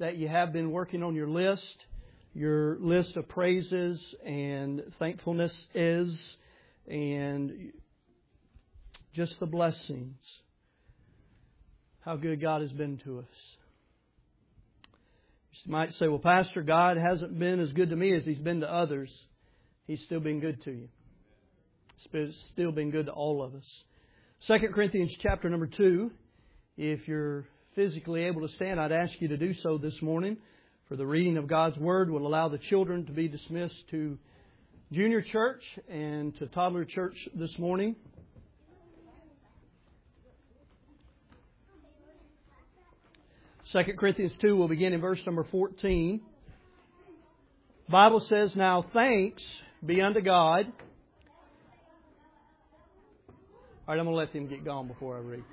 that you have been working on your list of praises and thankfulness is, and just the blessings, how good God has been to us. You might say, well, Pastor, God hasn't been as good to me as He's been to others. He's still been good to you. He's still been good to all of us. 2 Corinthians chapter number 2. If you're physically able to stand, I'd ask you to do so this morning. For the reading of God's Word will allow the children to be dismissed to junior church and to toddler church this morning. 2 Corinthians 2 will begin in verse number 14. The Bible says, "Now thanks be unto God." All right, I'm going to let them get gone before I read.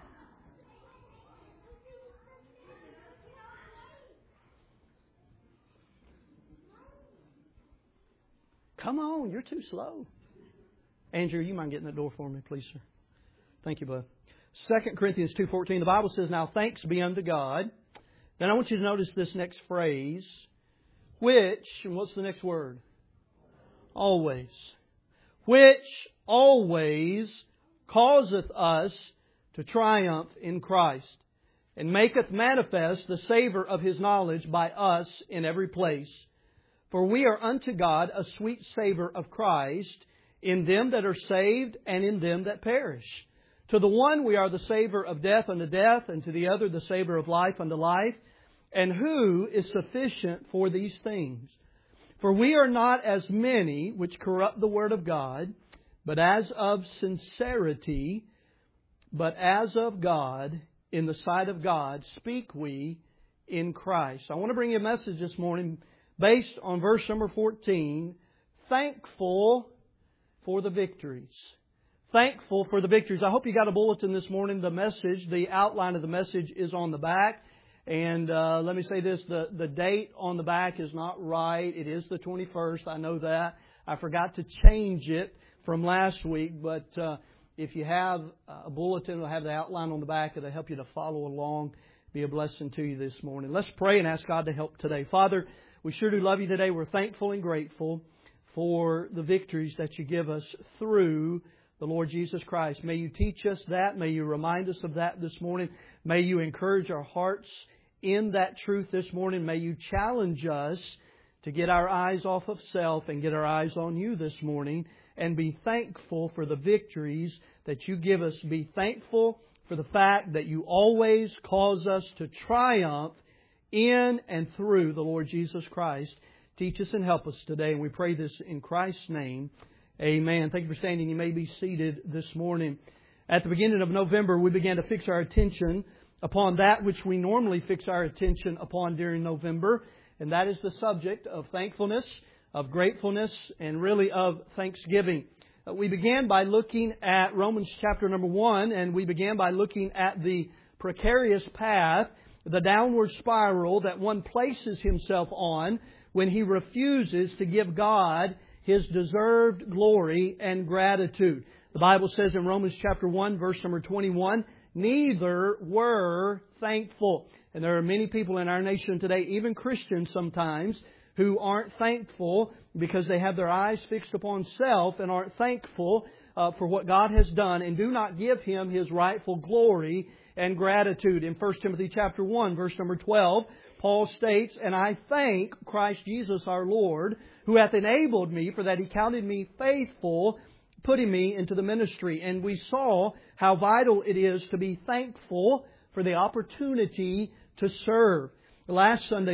Come on, you're too slow. Andrew, you mind getting that door for me, please, sir? Thank you, bud. 2 Corinthians 2:14, the Bible says, "Now thanks be unto God." Then I want you to notice this next phrase, which, and what's the next word? Always. Which always causeth us to triumph in Christ, and maketh manifest the savour of His knowledge by us in every place. For we are unto God a sweet savour of Christ in them that are saved and in them that perish. To the one we are the savour of death unto death, and to the other the savour of life unto life. And who is sufficient for these things? For we are not as many which corrupt the word of God, but as of sincerity, but as of God, in the sight of God, speak we in Christ. I want to bring you a message this morning based on verse number 14, thankful for the victories. Thankful for the victories. I hope you got a bulletin this morning. The message, the outline of the message is on the back. And let me say this, the date on the back is not right. It is the 21st. I know that. I forgot to change it from last week. But if you have a bulletin, it'll have the outline on the back. It'll help you to follow along. Be a blessing to you this morning. Let's pray and ask God to help today. Father, we sure do love you today. We're thankful and grateful for the victories that you give us through the Lord Jesus Christ. May you teach us that. May you remind us of that this morning. May you encourage our hearts in that truth this morning. May you challenge us to get our eyes off of self and get our eyes on you this morning and be thankful for the victories that you give us. Be thankful for the fact that you always cause us to triumph in and through the Lord Jesus Christ. Teach us and help us today. And we pray this in Christ's name. Amen. Thank you for standing. You may be seated this morning. At the beginning of November, we began to fix our attention upon that which we normally fix our attention upon during November, and that is the subject of thankfulness, of gratefulness, and really of thanksgiving. We began by looking at Romans chapter number 1, and we began by looking at the precarious path, the downward spiral that one places himself on when he refuses to give God His deserved glory and gratitude. The Bible says in Romans chapter 1, verse number 21, neither were thankful. And there are many people in our nation today, even Christians sometimes, who aren't thankful because they have their eyes fixed upon self and aren't thankful for what God has done and do not give Him His rightful glory and gratitude. In 1 Timothy chapter 1, verse number 12, Paul states, "And I thank Christ Jesus our Lord, who hath enabled me, for that He counted me faithful, putting me into the ministry." And we saw how vital it is to be thankful for the opportunity to serve. Last Sunday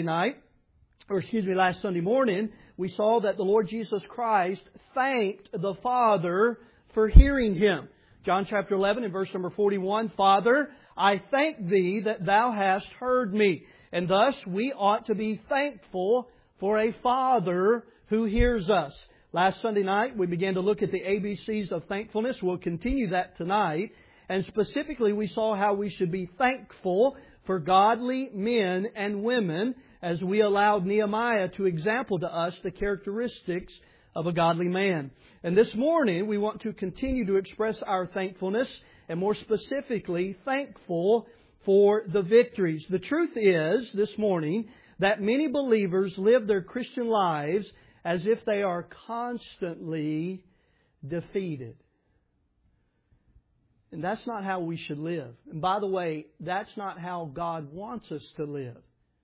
morning, we saw that the Lord Jesus Christ thanked the Father for hearing Him. John chapter 11 and verse number 41, "Father, I thank Thee that Thou hast heard me." And thus we ought to be thankful for a Father who hears us. Last Sunday night we began to look at the ABCs of thankfulness. We'll continue that tonight. And specifically we saw how we should be thankful for godly men and women as we allowed Nehemiah to example to us the characteristics of a godly man. And this morning we want to continue to express our thankfulness, and more specifically thankful for the victories. The truth is, this morning, that many believers live their Christian lives as if they are constantly defeated. And that's not how we should live. And by the way, that's not how God wants us to live.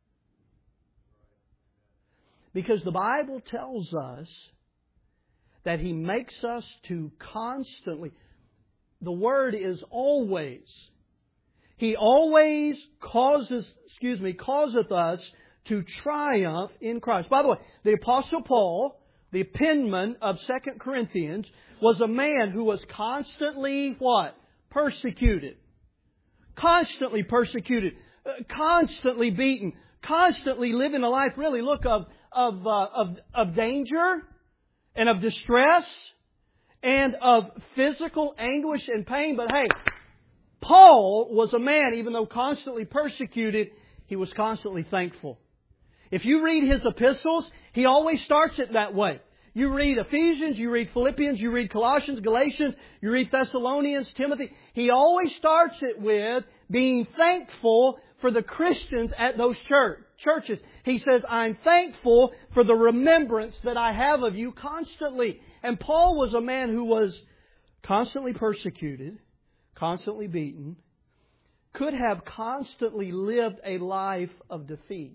Because the Bible tells us that He makes us to constantly, the word is always. He always causeth us to triumph in Christ. By the way, the Apostle Paul, the penman of 2 Corinthians, was a man who was constantly what? Persecuted. Constantly persecuted. Constantly beaten. Constantly living a life, really, look, of danger and of distress and of physical anguish and pain. But hey, Paul was a man, even though constantly persecuted, he was constantly thankful. If you read his epistles, he always starts it that way. You read Ephesians, you read Philippians, you read Colossians, Galatians, you read Thessalonians, Timothy. He always starts it with being thankful for the Christians at those churches. He says, I'm thankful for the remembrance that I have of you constantly. And Paul was a man who was constantly persecuted, constantly beaten, could have constantly lived a life of defeat.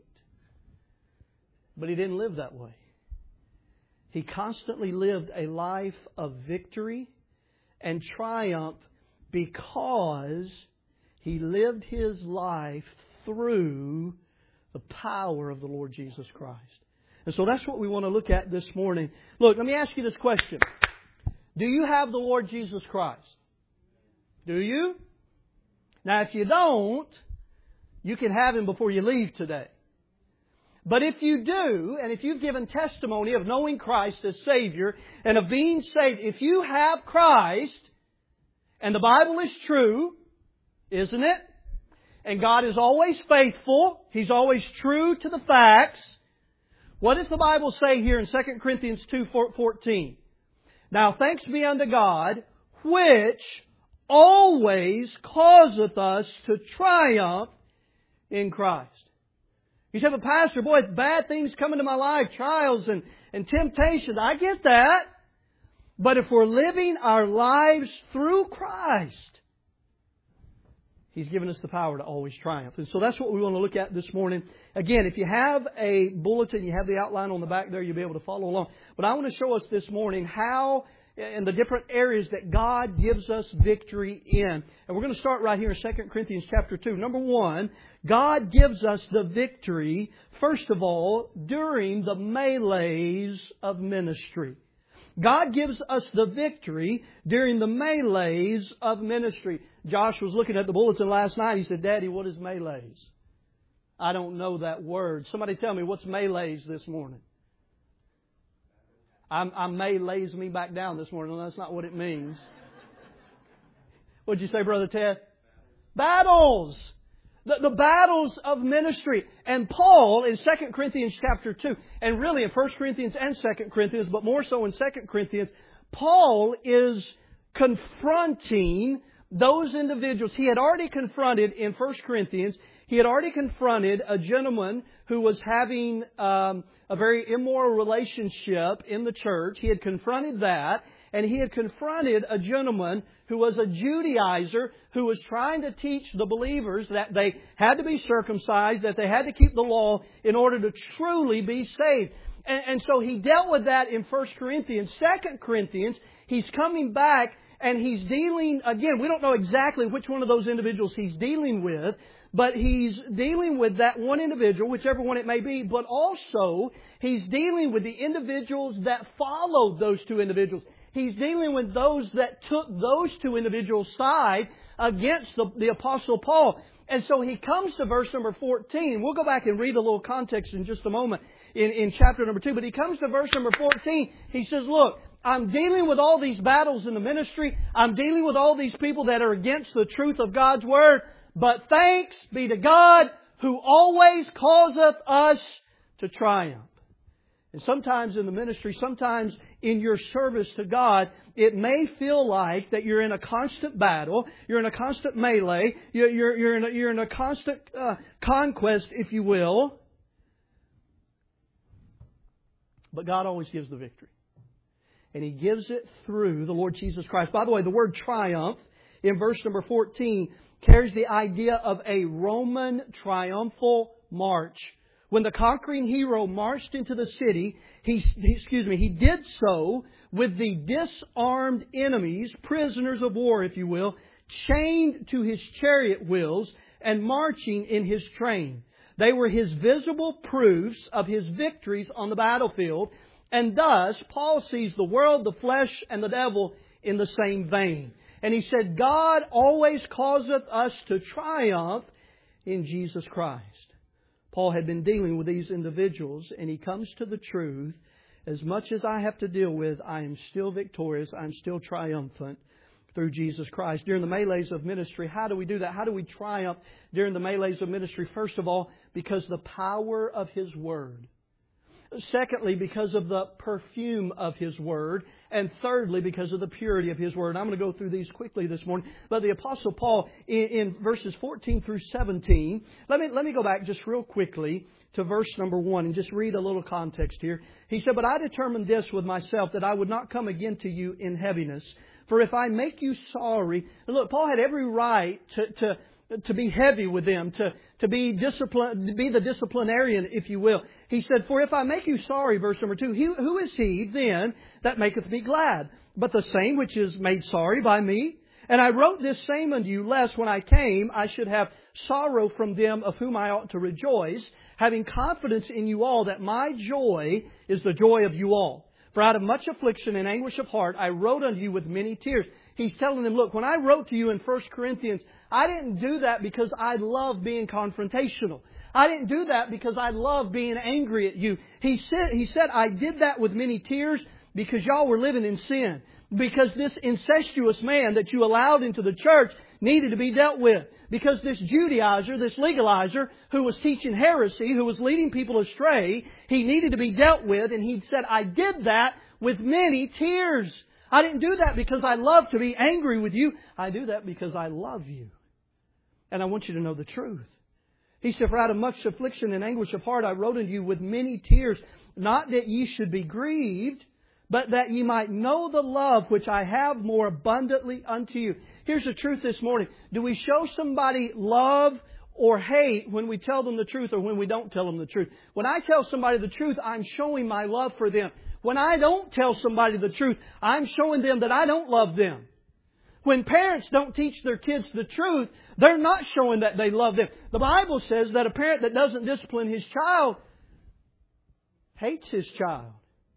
But he didn't live that way. He constantly lived a life of victory and triumph because he lived his life through the power of the Lord Jesus Christ. And so that's what we want to look at this morning. Look, let me ask you this question. Do you have the Lord Jesus Christ? Do you? Now, if you don't, you can have Him before you leave today. But if you do, and if you've given testimony of knowing Christ as Savior and of being saved, if you have Christ, and the Bible is true, isn't it? And God is always faithful. He's always true to the facts. What does the Bible say here in 2 Corinthians 2:14? Now thanks be unto God, which always causeth us to triumph in Christ. You say, but Pastor, boy, bad things come into my life, trials and temptations. I get that. But if we're living our lives through Christ, He's given us the power to always triumph. And so that's what we want to look at this morning. Again, if you have a bulletin, you have the outline on the back there, you'll be able to follow along. But I want to show us this morning how, in the different areas that God gives us victory in. And we're going to start right here in 2 Corinthians chapter 2. Number 1, God gives us the victory, first of all, during the melees of ministry. God gives us the victory during the melees of ministry. Josh was looking at the bulletin last night. He said, Daddy, what is melees? I don't know that word. Somebody tell me, what's melees this morning? I may lays me back down this morning. That's not what it means. What'd you say, Brother Ted? Battles. The battles of ministry. And Paul in 2 Corinthians chapter 2, and really in 1 Corinthians and 2 Corinthians, but more so in 2 Corinthians, Paul is confronting those individuals. He had already confronted in 1 Corinthians, he had already confronted a gentleman who was having a very immoral relationship in the church. He had confronted that. And he had confronted a gentleman who was a Judaizer who was trying to teach the believers that they had to be circumcised, that they had to keep the law in order to truly be saved. And so he dealt with that in 1 Corinthians. 2 Corinthians, he's coming back and he's dealing, again, we don't know exactly which one of those individuals he's dealing with, but he's dealing with that one individual, whichever one it may be, but also he's dealing with the individuals that followed those two individuals. He's dealing with those that took those two individuals' side against the Apostle Paul. And so he comes to verse number 14. We'll go back and read a little context in just a moment in chapter number 2. But he comes to verse number 14. He says, look, I'm dealing with all these battles in the ministry. I'm dealing with all these people that are against the truth of God's Word. But thanks be to God who always causeth us to triumph. And sometimes in the ministry, sometimes in your service to God, it may feel like that you're in a constant battle, you're in a constant melee, you're in a constant conquest, if you will. But God always gives the victory. And He gives it through the Lord Jesus Christ. By the way, the word triumph in verse number 14 carries the idea of a Roman triumphal march. When the conquering hero marched into the city, he did so with the disarmed enemies, prisoners of war, if you will, chained to his chariot wheels and marching in his train. They were his visible proofs of his victories on the battlefield. And thus, Paul sees the world, the flesh, and the devil in the same vein. And he said, God always causeth us to triumph in Jesus Christ. Paul had been dealing with these individuals, and he comes to the truth. As much as I have to deal with, I am still victorious. I'm still triumphant through Jesus Christ. During the melees of ministry, how do we do that? How do we triumph during the melees of ministry? First of all, because the power of His Word. Secondly, because of the perfume of His Word. And thirdly, because of the purity of His Word. I'm going to go through these quickly this morning. But the Apostle Paul, in verses 14 through 17, let me go back just real quickly to verse number 1 and just read a little context here. He said, "But I determined this with myself, that I would not come again to you in heaviness. For if I make you sorry..." And look, Paul had every right to be heavy with them, to be the disciplinarian, if you will. He said, "For if I make you sorry," verse number 2, "who is He then that maketh me glad? But the same which is made sorry by me. And I wrote this same unto you, lest when I came I should have sorrow from them of whom I ought to rejoice, having confidence in you all that my joy is the joy of you all. For out of much affliction and anguish of heart I wrote unto you with many tears." He's telling them, look, when I wrote to you in 1 Corinthians, I didn't do that because I love being confrontational. I didn't do that because I love being angry at you. He said, I did that with many tears because y'all were living in sin. Because this incestuous man that you allowed into the church needed to be dealt with. Because this Judaizer, this legalizer, who was teaching heresy, who was leading people astray, he needed to be dealt with. And he said, I did that with many tears. I didn't do that because I love to be angry with you. I do that because I love you. And I want you to know the truth. He said, "For out of much affliction and anguish of heart I wrote unto you with many tears, not that ye should be grieved, but that ye might know the love which I have more abundantly unto you." Here's the truth this morning. Do we show somebody love or hate when we tell them the truth or when we don't tell them the truth? When I tell somebody the truth, I'm showing my love for them. When I don't tell somebody the truth, I'm showing them that I don't love them. When parents don't teach their kids the truth, they're not showing that they love them. The Bible says that a parent that doesn't discipline his child hates his child.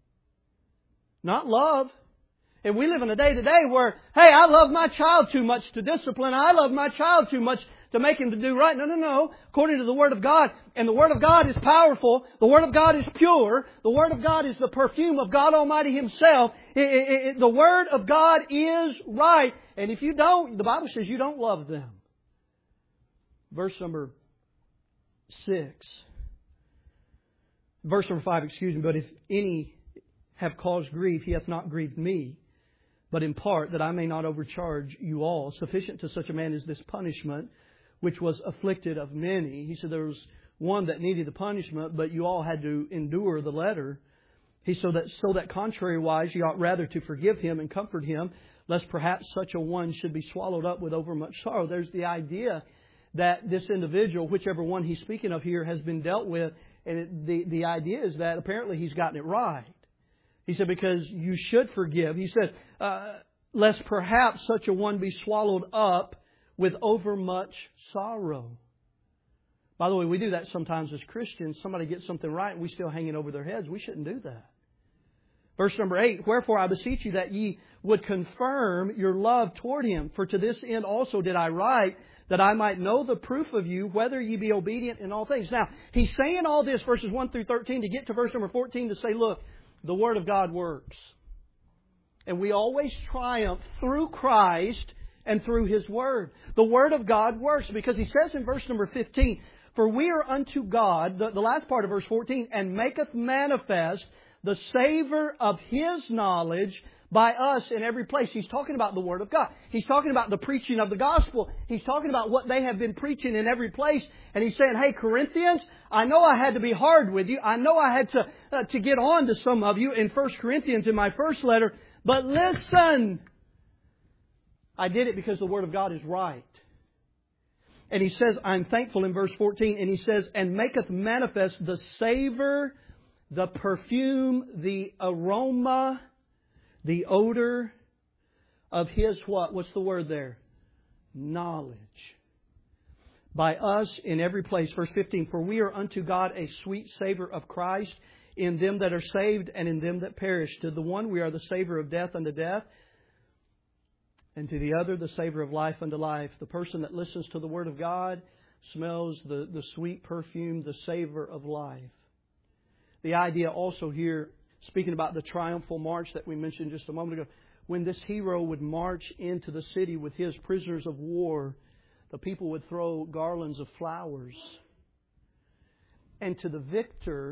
Not love. And we live in a day today where, hey, I love my child too much to discipline. I love my child too much to make him to do right. No. According to the Word of God. And the Word of God is powerful. The Word of God is pure. The Word of God is the perfume of God Almighty Himself. The Word of God is right. And if you don't, the Bible says you don't love them. Verse number 6. Verse number 5, excuse me. "But if any have caused grief, he hath not grieved me, but in part that I may not overcharge you all. Sufficient to such a man is this punishment, which was afflicted of many." He said there was one that needed the punishment, but you all had to endure the letter. He said so that contrariwise you ought rather to forgive him and comfort him, lest perhaps such a one should be swallowed up with overmuch sorrow. There's the idea that this individual, whichever one he's speaking of here, has been dealt with. And the idea is that apparently he's gotten it right. He said, because you should forgive. He said, lest perhaps such a one be swallowed up with overmuch sorrow. By the way, we do that sometimes as Christians. Somebody gets something right and we still hang it over their heads. We shouldn't do that. Verse number 8, "Wherefore I beseech you that ye would confirm your love toward Him. For to this end also did I write, that I might know the proof of you, whether ye be obedient in all things." Now, he's saying all this, verses 1 through 13, to get to verse number 14 to say, look, the Word of God works. And we always triumph through Christ and through His Word. The Word of God works because He says in verse number 15, "For we are unto God," the last part of verse 14, "and maketh manifest the savor of His knowledge by us in every place. He's talking about the Word of God. He's talking about the preaching of the gospel. He's talking about what they have been preaching in every place. And He's saying, hey, Corinthians, I know I had to be hard with you. I know I had to get on to some of you in 1 Corinthians in my first letter. But listen, I did it because the Word of God is right. And He says, I'm thankful in verse 14. And He says, and maketh manifest the savor, the perfume, the aroma, the odor of His what? What's the word there? Knowledge. By us in every place. Verse 15. For we are unto God a sweet savor of Christ in them that are saved and in them that perish. To the one we are the savor of death unto death. And to the other the savor of life unto life. The person that listens to the Word of God smells the sweet perfume, the savor of life. The idea also here, speaking about the triumphal march that we mentioned just a moment ago, when this hero would march into the city with his prisoners of war, the people would throw garlands of flowers. And to the victor,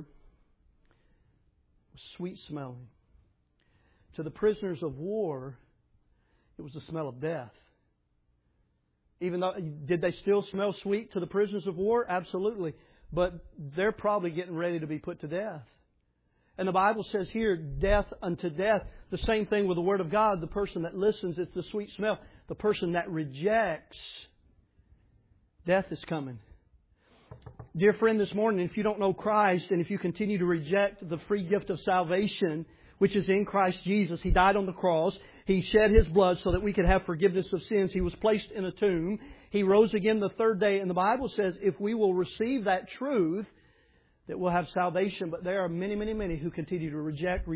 it was sweet smelling. To the prisoners of war, it was the smell of death. Even though, did they still smell sweet to the prisoners of war? Absolutely. But they're probably getting ready to be put to death. And the Bible says here, death unto death. The same thing with the Word of God. The person that listens, it's the sweet smell. The person that rejects, death is coming. Dear friend, this morning, if you don't know Christ and if you continue to reject the free gift of salvation, which is in Christ Jesus, He died on the cross. He shed His blood so that we could have forgiveness of sins. He was placed in a tomb. He rose again the third day. And the Bible says if we will receive that truth, that we'll have salvation. But there are many, many, many who continue to reject.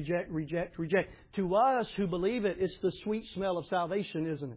To us who believe it, it's the sweet smell of salvation, isn't it?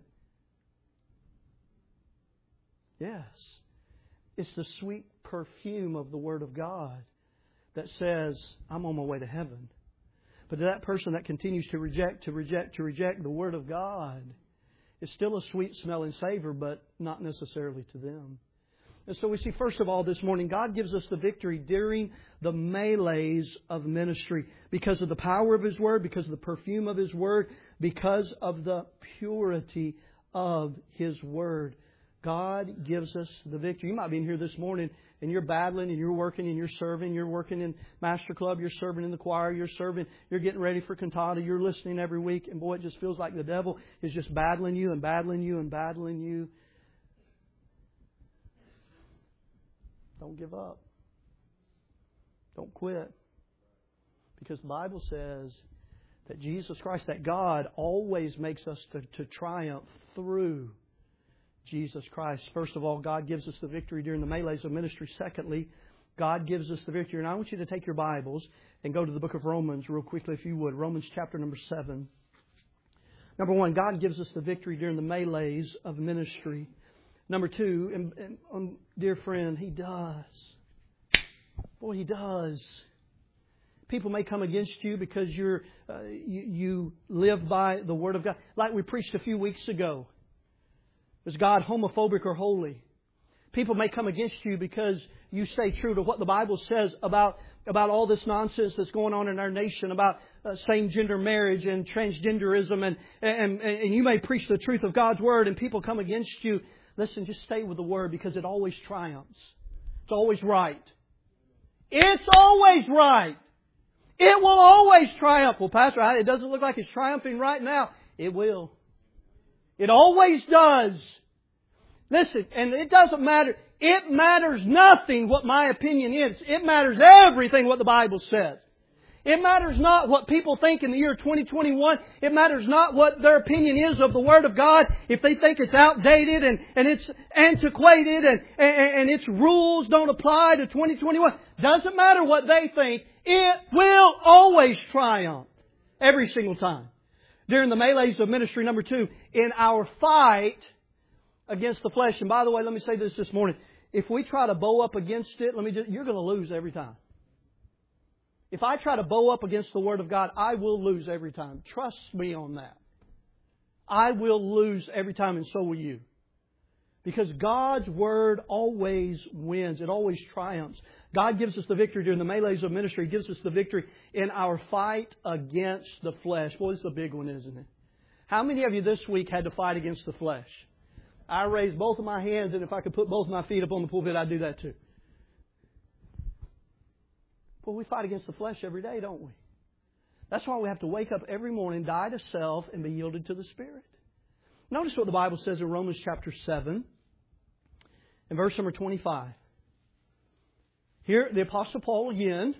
Yes. It's the sweet perfume of the Word of God that says, I'm on my way to heaven. But to that person that continues to reject the Word of God, it's still a sweet smelling savor, but not necessarily to them. And so we see, first of all, this morning, God gives us the victory during the melees of ministry because of the power of His Word, because of the perfume of His Word, because of the purity of His Word. God gives us the victory. You might be in here this morning and you're battling and you're working and you're serving. You're working in Master Club. You're serving in the choir. You're serving. You're getting ready for cantata. You're listening every week. And boy, it just feels like the devil is just battling you and battling you and battling you. Don't give up. Don't quit. Because the Bible says that Jesus Christ, that God always makes us to triumph through Jesus Christ. First of all, God gives us the victory during the melees of ministry. Secondly, God gives us the victory. And I want you to take your Bibles and go to the book of Romans real quickly if you would. Romans chapter number 7. Number 1, God gives us the victory during the melees of ministry. Number 2, and dear friend, He does. Boy, He does. People may come against you because you live by the Word of God. Like we preached a few weeks ago. Is God homophobic or holy? People may come against you because you stay true to what the Bible says about all this nonsense that's going on in our nation, about same-gender marriage and transgenderism. And you may preach the truth of God's Word and people come against you. Listen, just stay with the Word because it always triumphs. It's always right. It's always right. It will always triumph. Well, Pastor, it doesn't look like it's triumphing right now. It will. It always does. Listen, and it doesn't matter. It matters nothing what my opinion is. It matters everything what the Bible says. It matters not what people think in the year 2021. It matters not what their opinion is of the Word of God. If they think it's outdated and it's antiquated and its rules don't apply to 2021. Doesn't matter what they think. It will always triumph. Every single time. During the melees of ministry, number 2, in our fight against the flesh. And by the way, let me say this morning. If we try to bow up against it, you're going to lose every time. If I try to bow up against the Word of God, I will lose every time. Trust me on that. I will lose every time, and so will you. Because God's Word always wins. It always triumphs. God gives us the victory during the melees of ministry. He gives us the victory in our fight against the flesh. Boy, this is a big one, isn't it? How many of you this week had to fight against the flesh? I raised both of my hands, and if I could put both of my feet up on the pulpit, I'd do that too. Well, we fight against the flesh every day, don't we? That's why we have to wake up every morning, die to self, and be yielded to the Spirit. Notice what the Bible says in Romans chapter 7, in verse number 25. Here, the Apostle Paul again.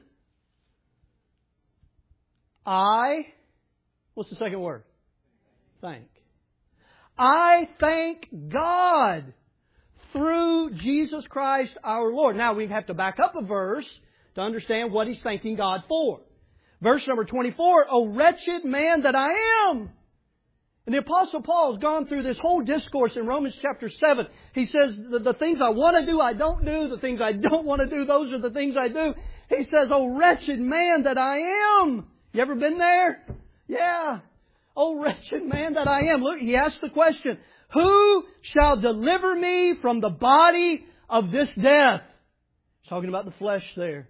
What's the second word? Thank. I thank God through Jesus Christ our Lord. Now we have to back up a verse to understand what he's thanking God for. Verse number 24, O wretched man that I am. And the Apostle Paul has gone through this whole discourse in Romans chapter 7. He says, the things I want to do, I don't do. The things I don't want to do, those are the things I do. He says, O wretched man that I am. You ever been there? Yeah. O wretched man that I am. Look, he asked the question, who shall deliver me from the body of this death? He's talking about the flesh there.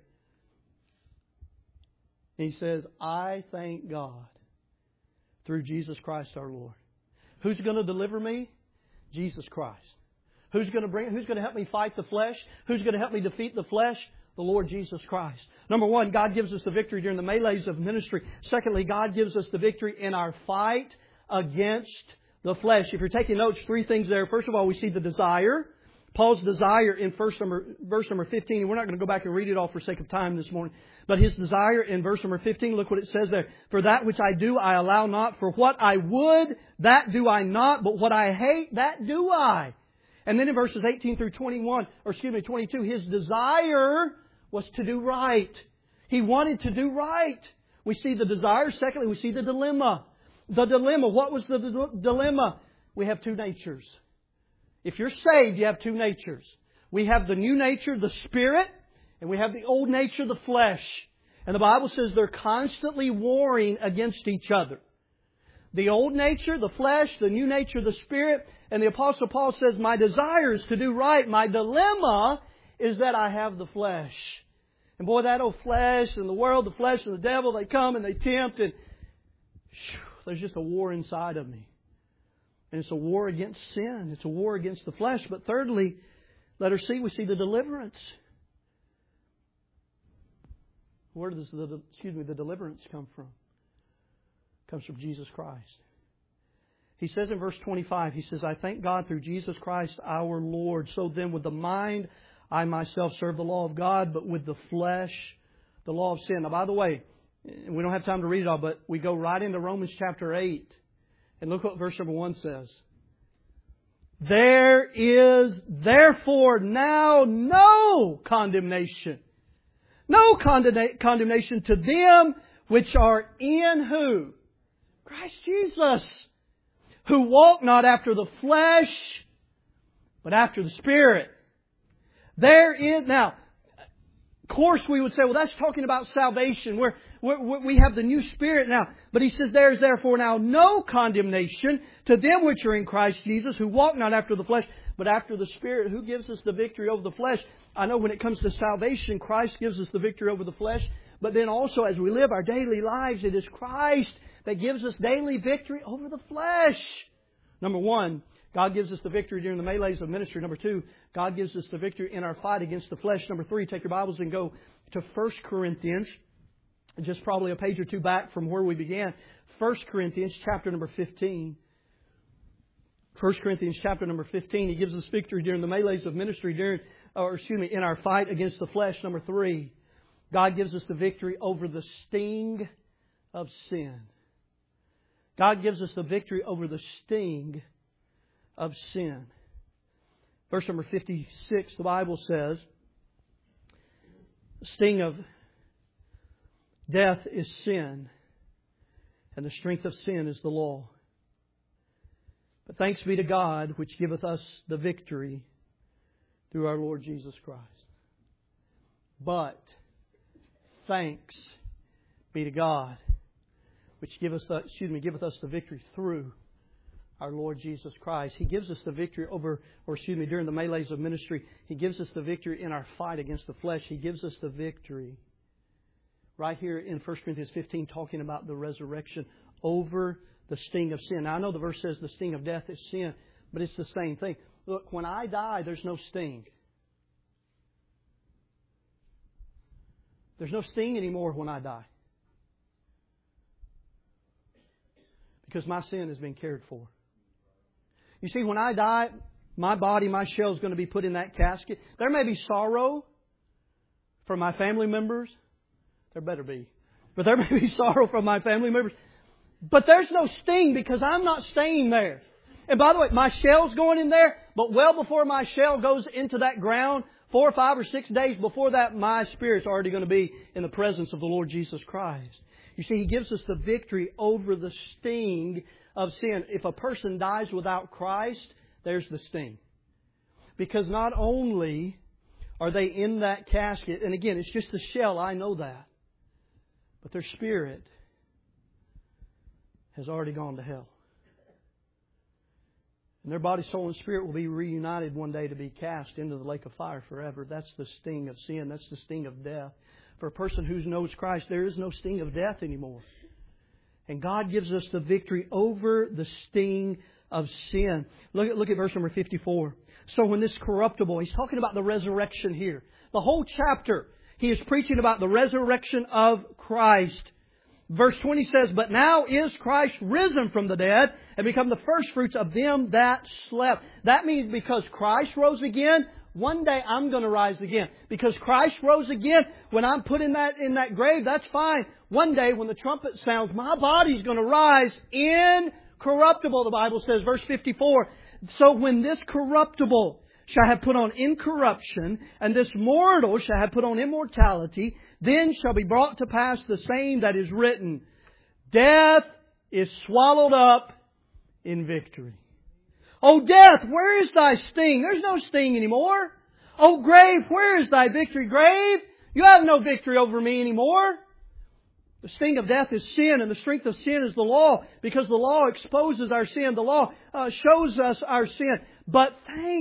He says, I thank God through Jesus Christ our Lord. Who's going to deliver me? Jesus Christ. Who's going to help me fight the flesh? Who's going to help me defeat the flesh? The Lord Jesus Christ. Number one, God gives us the victory during the melees of ministry. Secondly, God gives us the victory in our fight against the flesh. If you're taking notes, three things there. First of all, we see the desire. Paul's desire in verse number 15. And we're not going to go back and read it all for sake of time this morning. But his desire in verse number 15, look what it says there. For that which I do, I allow not. For what I would, that do I not. But what I hate, that do I. And then in verses 18 through 22, his desire was to do right. He wanted to do right. We see the desire. Secondly, we see the dilemma. The dilemma. What was the dilemma? We have two natures. If you're saved, you have two natures. We have the new nature, the Spirit, and we have the old nature, the flesh. And the Bible says they're constantly warring against each other. The old nature, the flesh, the new nature, the Spirit. And the Apostle Paul says, my desire is to do right. My dilemma is that I have the flesh. And boy, that old flesh and the world, the flesh and the devil, they come and they tempt. And there's just a war inside of me. And it's a war against sin. It's a war against the flesh. But thirdly, letter C, we see the deliverance. Where does the deliverance come from? It comes from Jesus Christ. He says in verse 25, he says, I thank God through Jesus Christ our Lord. So then with the mind, I myself serve the law of God, but with the flesh, the law of sin. Now, by the way, we don't have time to read it all, but we go right into Romans chapter 8. And look what verse number 1 says. There is therefore now no condemnation. No condemnation to them which are in who? Christ Jesus. Who walk not after the flesh, but after the Spirit. There is, now, of course we would say, well, that's talking about salvation. We have the new Spirit now. But he says, there is therefore now no condemnation to them which are in Christ Jesus, who walk not after the flesh, but after the Spirit. Who gives us the victory over the flesh? I know when it comes to salvation, Christ gives us the victory over the flesh. But then also as we live our daily lives, it is Christ that gives us daily victory over the flesh. Number one, God gives us the victory during the melees of ministry. Number two, God gives us the victory in our fight against the flesh. Number three, take your Bibles and go to 1 Corinthians. Just probably a page or two back from where we began. 1 Corinthians chapter number 15. 1 Corinthians chapter number 15. He gives us victory during the melees of ministry in our fight against the flesh. Number three, God gives us the victory over the sting of sin. God gives us the victory over the sting of sin. Verse number 56, the Bible says, the sting of death is sin, and the strength of sin is the law. But thanks be to God, which giveth us the victory through our Lord Jesus Christ. But thanks be to God, which giveth us the victory through our Lord Jesus Christ. He gives us the victory during the melees of ministry, He gives us the victory in our fight against the flesh. He gives us the victory. Right here in 1 Corinthians 15, talking about the resurrection over the sting of sin. Now, I know the verse says the sting of death is sin, but it's the same thing. Look, when I die, there's no sting. There's no sting anymore when I die. Because my sin has been cared for. You see, when I die, my body, my shell is going to be put in that casket. There may be sorrow for my family members. There better be. But there may be sorrow from my family members. But there's no sting because I'm not staying there. And by the way, my shell's going in there, but well before my shell goes into that ground, 4 or 5 or 6 days before that, my spirit's already going to be in the presence of the Lord Jesus Christ. You see, He gives us the victory over the sting of sin. If a person dies without Christ, there's the sting. Because not only are they in that casket, and again, it's just the shell, I know that. But their spirit has already gone to hell. And their body, soul, and spirit will be reunited one day to be cast into the lake of fire forever. That's the sting of sin. That's the sting of death. For a person who knows Christ, there is no sting of death anymore. And God gives us the victory over the sting of sin. Look at verse number 54. So when this corruptible, He's talking about the resurrection here. The whole chapter, He is preaching about the resurrection of Christ. Verse 20 says, but now is Christ risen from the dead and become the firstfruits of them that slept. That means because Christ rose again, one day I'm going to rise again. Because Christ rose again, when I'm put in that grave, that's fine. One day when the trumpet sounds, my body's going to rise incorruptible, the Bible says, verse 54. So when this corruptible shall have put on incorruption, and this mortal shall have put on immortality, then shall be brought to pass the same that is written, death is swallowed up in victory. O death, where is thy sting? There's no sting anymore. O grave, where is thy victory? Grave, you have no victory over me anymore. The sting of death is sin, and the strength of sin is the law, because the law exposes our sin. The law shows us our sin. But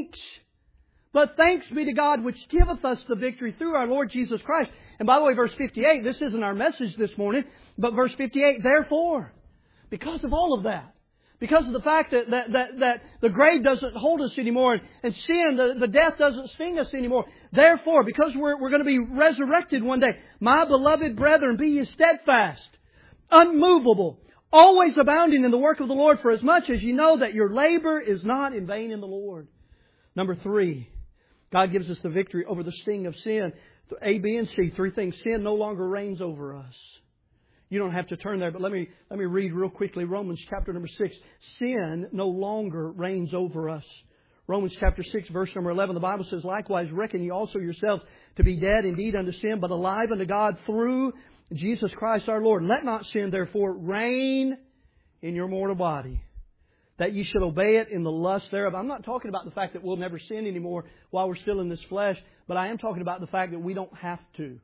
thanks be to God which giveth us the victory through our Lord Jesus Christ. And by the way, verse 58, this isn't our message this morning, but verse 58, therefore, because of all of that, because of the fact that the grave doesn't hold us anymore, and sin, the death doesn't sting us anymore. Therefore, because we're going to be resurrected one day, my beloved brethren, be ye steadfast, unmovable, always abounding in the work of the Lord, for as much as you know that your labor is not in vain in the Lord. Number 3, God gives us the victory over the sting of sin. A, B, and C, 3 things. Sin no longer reigns over us. You don't have to turn there, but let me read real quickly Romans chapter number 6. Sin no longer reigns over us. Romans chapter 6, verse number 11, the Bible says, likewise reckon ye also yourselves to be dead indeed unto sin, but alive unto God through Jesus Christ our Lord. Let not sin therefore reign in your mortal body, that ye should obey it in the lust thereof. I'm not talking about the fact that we'll never sin anymore while we're still in this flesh, but I am talking about the fact that we don't have to.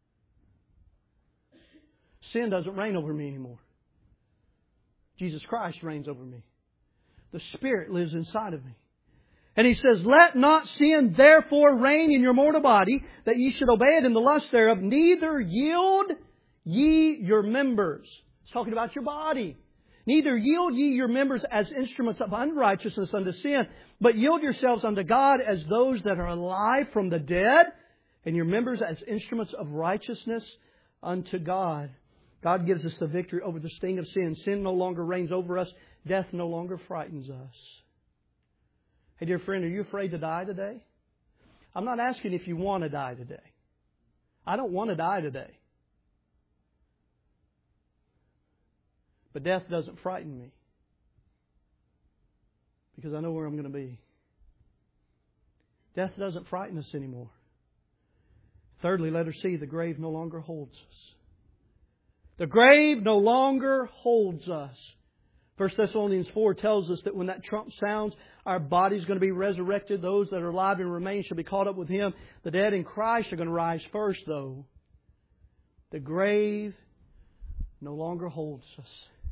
Sin doesn't reign over me anymore. Jesus Christ reigns over me. The Spirit lives inside of me. And He says, let not sin therefore reign in your mortal body, that ye should obey it in the lust thereof, neither yield ye your members. It's talking about your body. Neither yield ye your members as instruments of unrighteousness unto sin, but yield yourselves unto God as those that are alive from the dead, and your members as instruments of righteousness unto God. God gives us the victory over the sting of sin. Sin no longer reigns over us. Death no longer frightens us. Hey, dear friend, are you afraid to die today? I'm not asking if you want to die today. I don't want to die today. But death doesn't frighten me, because I know where I'm going to be. Death doesn't frighten us anymore. Thirdly, letter C, the grave no longer holds us. The grave no longer holds us. 1 Thessalonians 4 tells us that when that trump sounds, our body's going to be resurrected. Those that are alive and remain shall be caught up with Him. The dead in Christ are going to rise first, though. The grave no longer holds us.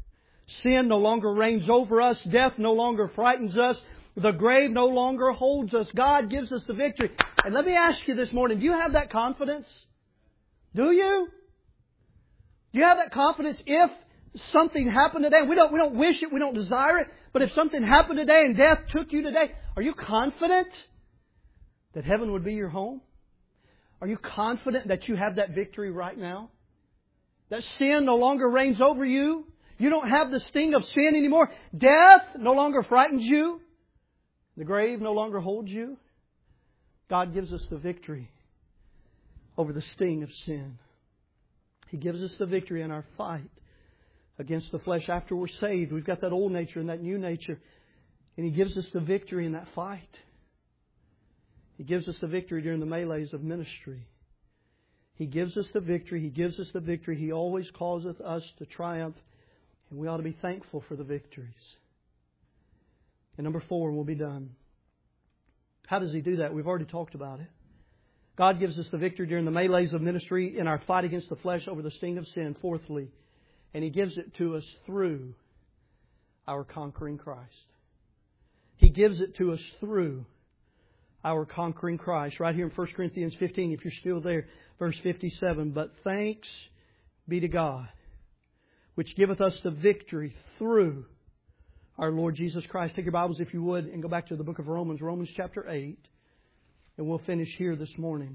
Sin no longer reigns over us. Death no longer frightens us. The grave no longer holds us. God gives us the victory. And let me ask you this morning, do you have that confidence? Do you? Do you have that confidence if something happened today? We don't wish it, we don't desire it, but if something happened today and death took you today, are you confident that heaven would be your home? Are you confident that you have that victory right now? That sin no longer reigns over you? You don't have the sting of sin anymore? Death no longer frightens you? The grave no longer holds you? God gives us the victory over the sting of sin. He gives us the victory in our fight against the flesh. After we're saved, we've got that old nature and that new nature. And He gives us the victory in that fight. He gives us the victory during the melees of ministry. He gives us the victory. He gives us the victory. He always causeth us to triumph. And we ought to be thankful for the victories. And number 4, we'll be done. How does He do that? We've already talked about it. God gives us the victory during the melees of ministry in our fight against the flesh over the sting of sin. Fourthly, and He gives it to us through our conquering Christ. He gives it to us through our conquering Christ. Right here in 1 Corinthians 15, if you're still there, verse 57. But thanks be to God, which giveth us the victory through our Lord Jesus Christ. Take your Bibles, if you would, and go back to the book of Romans, Romans chapter 8. And we'll finish here this morning.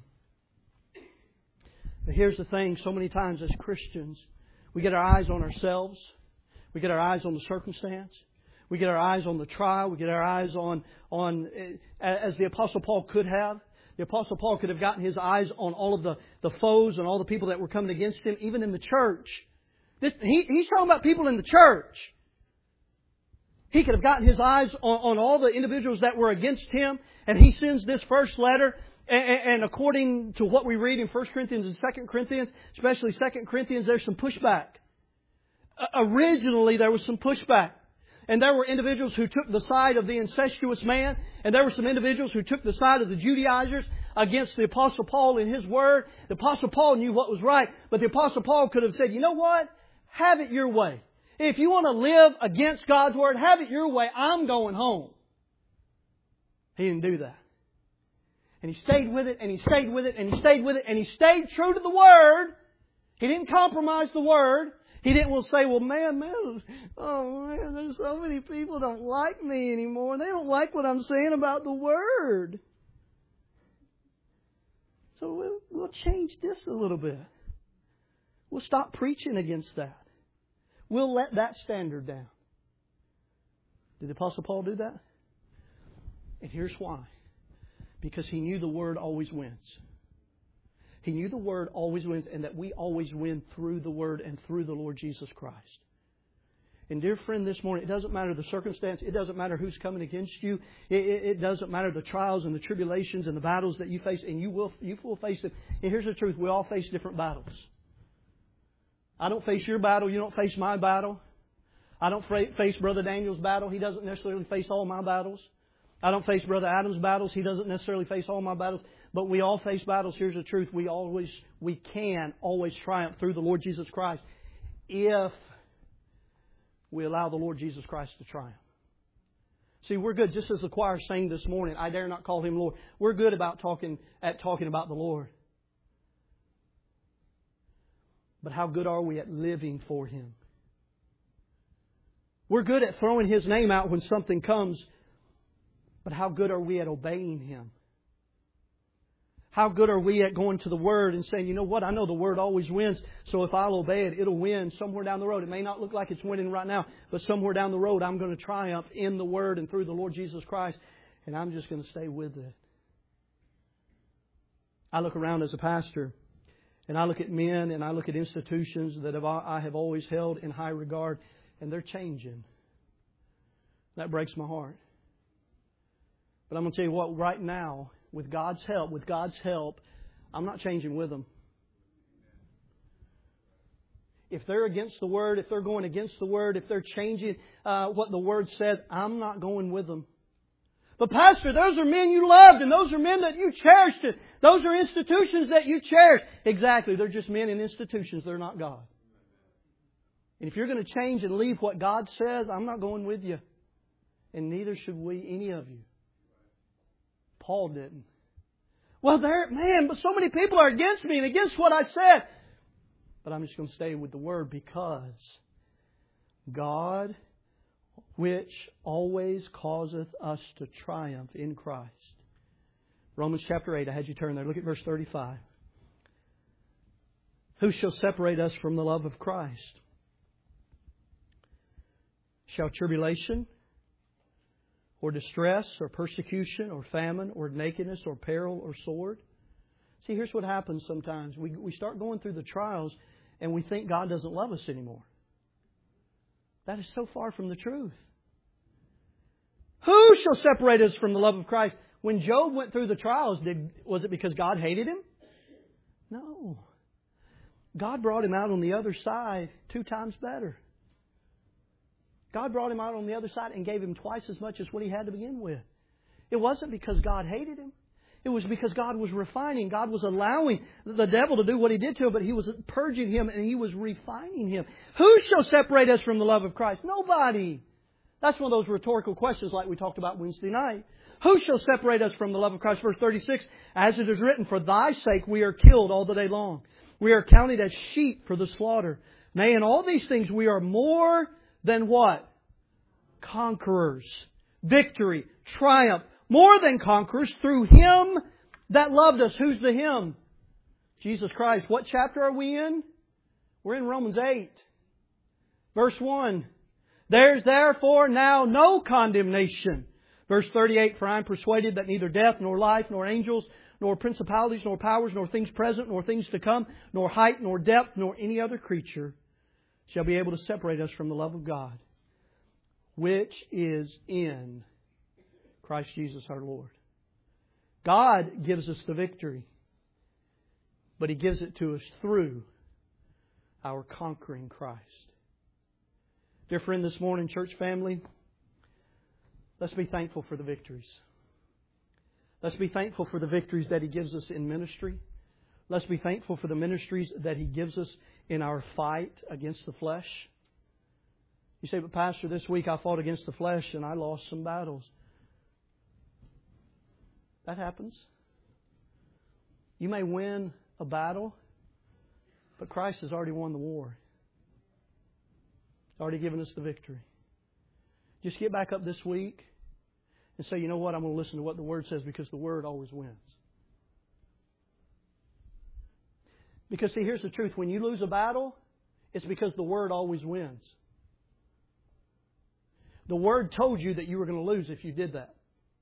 But here's the thing, so many times as Christians, we get our eyes on ourselves. We get our eyes on the circumstance. We get our eyes on the trial. We get our eyes on as the Apostle Paul could have. The Apostle Paul could have gotten his eyes on all of the foes and all the people that were coming against him, even in the church. He's talking about people in the church. He could have gotten his eyes on all the individuals that were against him. And he sends this first letter. And according to what we read in 1 Corinthians and 2 Corinthians, especially 2 Corinthians, there's some pushback. Originally, there was some pushback. And there were individuals who took the side of the incestuous man. And there were some individuals who took the side of the Judaizers against the Apostle Paul in his word. The Apostle Paul knew what was right. But the Apostle Paul could have said, you know what? Have it your way. If you want to live against God's Word, have it your way. I'm going home. He didn't do that. And he stayed with it, and he stayed with it, and he stayed with it, and he stayed true to the Word. He didn't compromise the Word. He didn't say, well, man, there's so many people don't like me anymore. They don't like what I'm saying about the Word. So we'll change this a little bit. We'll stop preaching against that. We'll let that standard down. Did the Apostle Paul do that? And here's why. Because he knew the Word always wins. He knew the Word always wins, and that we always win through the Word and through the Lord Jesus Christ. And dear friend, this morning, it doesn't matter the circumstance. It doesn't matter who's coming against you. It doesn't matter the trials and the tribulations and the battles that you face. And you will face them. And here's the truth. We all face different battles. I don't face your battle. You don't face my battle. I don't face Brother Daniel's battle. He doesn't necessarily face all my battles. I don't face Brother Adam's battles. He doesn't necessarily face all my battles. But we all face battles. Here's the truth. We can always triumph through the Lord Jesus Christ if we allow the Lord Jesus Christ to triumph. See, we're good, just as the choir sang this morning, I dare not call Him Lord. We're good about talking about the Lord. But how good are we at living for Him? We're good at throwing His name out when something comes. But how good are we at obeying Him? How good are we at going to the Word and saying, you know what, I know the Word always wins, so if I'll obey it, it'll win somewhere down the road. It may not look like it's winning right now, but somewhere down the road I'm going to triumph in the Word and through the Lord Jesus Christ, and I'm just going to stay with it. I look around as a pastor, and I look at men and I look at institutions that I have always held in high regard, and they're changing. That breaks my heart. But I'm going to tell you what, right now, with God's help, I'm not changing with them. If they're against the Word, if they're going against the Word, if they're changing what the Word says, I'm not going with them. But Pastor, those are men you loved, and those are men that you cherished. Those are institutions that you cherish. Exactly, they're just men and institutions. They're not God. And if you're going to change and leave what God says, I'm not going with you. And neither should we, any of you. Paul didn't. Well, but so many people are against me and against what I said. But I'm just going to stay with the Word, because God, which always causeth us to triumph in Christ. Romans chapter 8, I had you turn there. Look at verse 35. Who shall separate us from the love of Christ? Shall tribulation, or distress, or persecution, or famine, or nakedness, or peril, or sword? See, here's what happens sometimes. We start going through the trials and we think God doesn't love us anymore. That is so far from the truth. Who shall separate us from the love of Christ? When Job went through the trials, was it because God hated him? No. God brought him out on the other side 2 times better. God brought him out on the other side and gave him twice as much as what he had to begin with. It wasn't because God hated him. It was because God was refining. God was allowing the devil to do what he did to him, but He was purging him and He was refining him. Who shall separate us from the love of Christ? Nobody. That's one of those rhetorical questions like we talked about Wednesday night. Who shall separate us from the love of Christ? Verse 36, as it is written, for Thy sake we are killed all the day long. We are counted as sheep for the slaughter. Nay, in all these things we are more than what? Conquerors. Victory. Triumph. More than conquerors through Him that loved us. Who's the Him? Jesus Christ. What chapter are we in? We're in Romans 8. Verse 1. There's therefore now no condemnation. Verse 38. For I am persuaded that neither death, nor life, nor angels, nor principalities, nor powers, nor things present, nor things to come, nor height, nor depth, nor any other creature shall be able to separate us from the love of God, which is in Christ Jesus our Lord. God gives us the victory, but He gives it to us through our conquering Christ. Dear friend, this morning, church family, let's be thankful for the victories. Let's be thankful for the victories that He gives us in ministry. Let's be thankful for the ministries that He gives us in our fight against the flesh. You say, but Pastor, this week I fought against the flesh and I lost some battles. That happens. You may win a battle, but Christ has already won the war. He's already given us the victory. Just get back up this week and say, you know what, I'm going to listen to what the Word says, because the Word always wins. Because see, here's the truth. When you lose a battle, it's because the Word always wins. The Word told you that you were going to lose if you did that.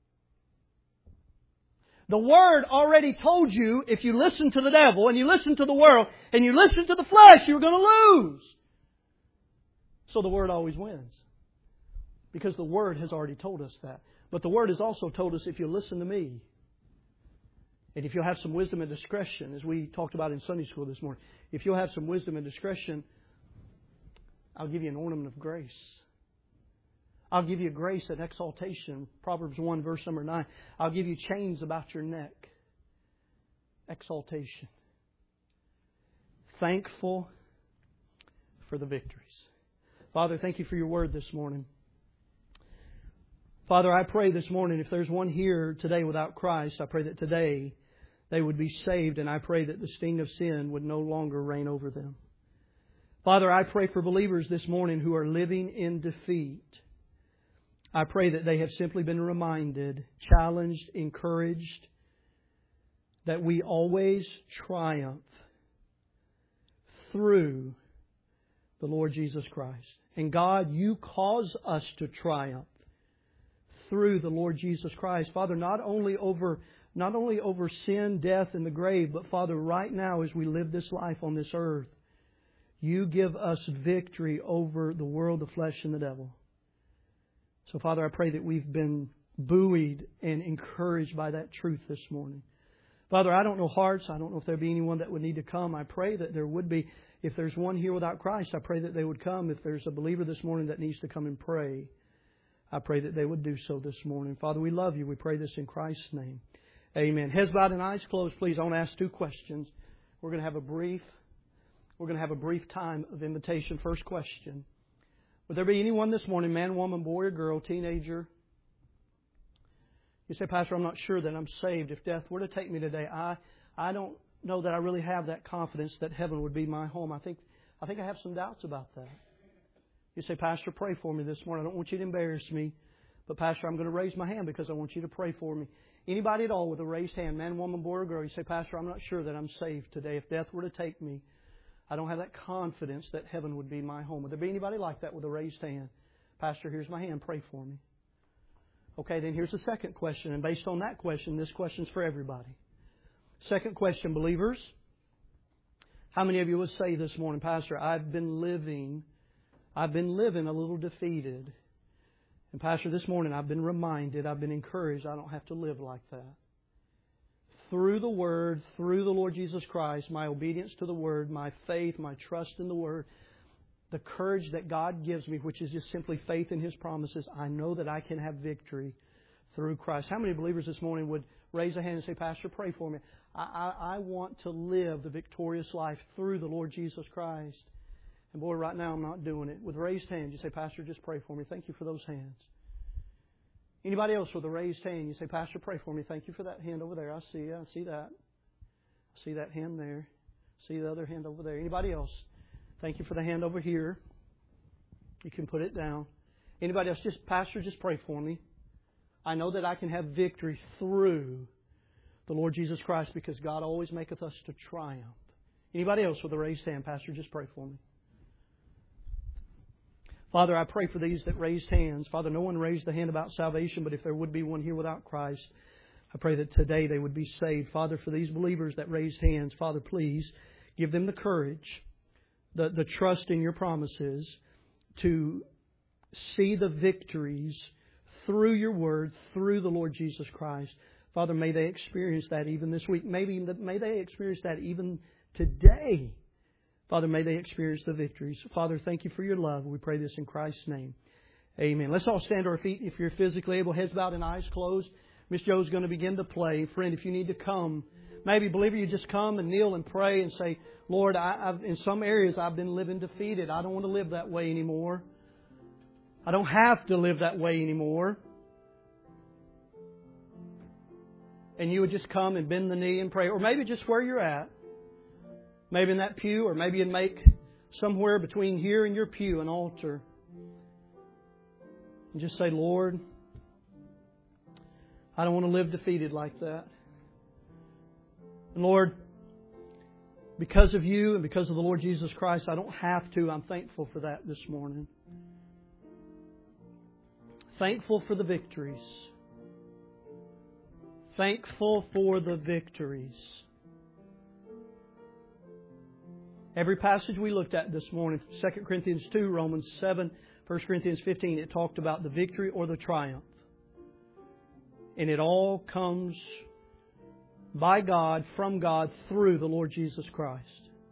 The Word already told you if you listen to the devil and you listen to the world and you listen to the flesh, you're going to lose. So the Word always wins. Because the Word has already told us that. But the Word has also told us if you listen to me, and if you'll have some wisdom and discretion, as we talked about in Sunday school this morning, if you'll have some wisdom and discretion, I'll give you an ornament of grace. I'll give you grace and exaltation. Proverbs 1 verse number 9. I'll give you chains about your neck. Exaltation. Thankful for the victories. Father, thank You for Your Word this morning. Father, I pray this morning, if there's one here today without Christ, I pray that today they would be saved, and I pray that the sting of sin would no longer reign over them. Father, I pray for believers this morning who are living in defeat. I pray that they have simply been reminded, challenged, encouraged, that we always triumph through the Lord Jesus Christ. And God, You cause us to triumph through the Lord Jesus Christ. Father, not only over sin, death, and the grave, but Father, right now as we live this life on this earth, You give us victory over the world, the flesh, and the devil. So Father, I pray that we've been buoyed and encouraged by that truth this morning. Father, I don't know hearts. I don't know if there be anyone that would need to come. I pray that there would be. If there's one here without Christ, I pray that they would come. If there's a believer this morning that needs to come and pray, I pray that they would do so this morning. Father, we love You. We pray this in Christ's name. Amen. Heads bowed and eyes closed, please. I want to ask 2 questions. We're going to have a brief We're going to have a brief time of invitation. First question. Would there be anyone this morning, man, woman, boy or girl, teenager? You say, Pastor, I'm not sure that I'm saved. If death were to take me today, I don't know that I really have that confidence that heaven would be my home. I think I have some doubts about that. You say, Pastor, pray for me this morning. I don't want you to embarrass me. But, Pastor, I'm going to raise my hand because I want you to pray for me. Anybody at all with a raised hand, man, woman, boy, or girl, you say, Pastor, I'm not sure that I'm saved today. If death were to take me, I don't have that confidence that heaven would be my home. Would there be anybody like that with a raised hand? Pastor, here's my hand. Pray for me. Okay, then here's the second question. And based on that question, this question's for everybody. Second question, believers. How many of you would say this morning, Pastor, I've been living a little defeated. And Pastor, this morning I've been reminded, I've been encouraged, I don't have to live like that. Through the Word, through the Lord Jesus Christ, my obedience to the Word, my faith, my trust in the Word, the courage that God gives me, which is just simply faith in His promises, I know that I can have victory through Christ. How many believers this morning would raise a hand and say, Pastor, pray for me. I want to live the victorious life through the Lord Jesus Christ. And boy, right now I'm not doing it. With raised hands, you say, Pastor, just pray for me. Thank you for those hands. Anybody else with a raised hand, you say, Pastor, pray for me. Thank you for that hand over there. I see that. I see that hand there. I see the other hand over there. Anybody else? Thank you for the hand over here. You can put it down. Anybody else? Pastor, just pray for me. I know that I can have victory through the Lord Jesus Christ because God always maketh us to triumph. Anybody else with a raised hand? Pastor, just pray for me. Father, I pray for these that raised hands. Father, no one raised the hand about salvation, but if there would be one here without Christ, I pray that today they would be saved. Father, for these believers that raised hands, Father, please give them the courage, the trust in Your promises to see the victories through Your Word, through the Lord Jesus Christ. Father, may they experience that even this week. May they experience that even today. Father, may they experience the victories. Father, thank You for Your love. We pray this in Christ's name. Amen. Let's all stand to our feet if you're physically able, heads bowed and eyes closed. Miss Joe's going to begin to play. Friend, if you need to come, maybe, believer, you just come and kneel and pray and say, Lord, in some areas I've been living defeated. I don't want to live that way anymore. I don't have to live that way anymore. And you would just come and bend the knee and pray. Or maybe just where you're at. Maybe in that pew, or maybe you'd make somewhere between here and your pew an altar. And just say, Lord, I don't want to live defeated like that. And Lord, because of You and because of the Lord Jesus Christ, I don't have to. I'm thankful for that this morning. Thankful for the victories. Thankful for the victories. Every passage we looked at this morning, 2 Corinthians 2, Romans 7, 1 Corinthians 15, it talked about the victory or the triumph. And it all comes by God, from God, through the Lord Jesus Christ.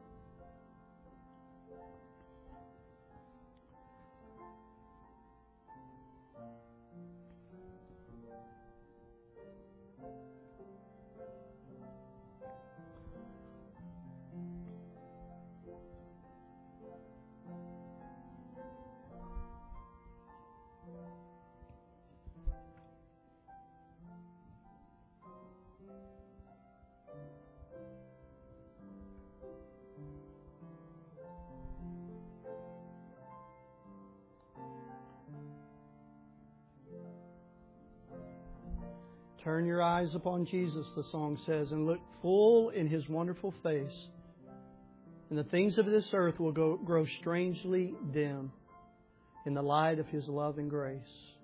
Turn your eyes upon Jesus, the song says, and look full in His wonderful face. And the things of this earth will grow strangely dim in the light of His love and grace.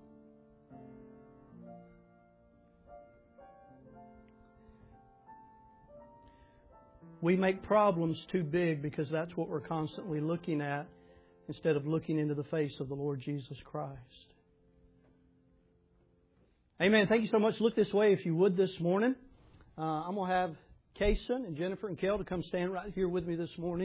We make problems too big because that's what we're constantly looking at instead of looking into the face of the Lord Jesus Christ. Amen. Thank you so much. Look this way if you would this morning. I'm going to have Kason and Jennifer and Kel to come stand right here with me this morning.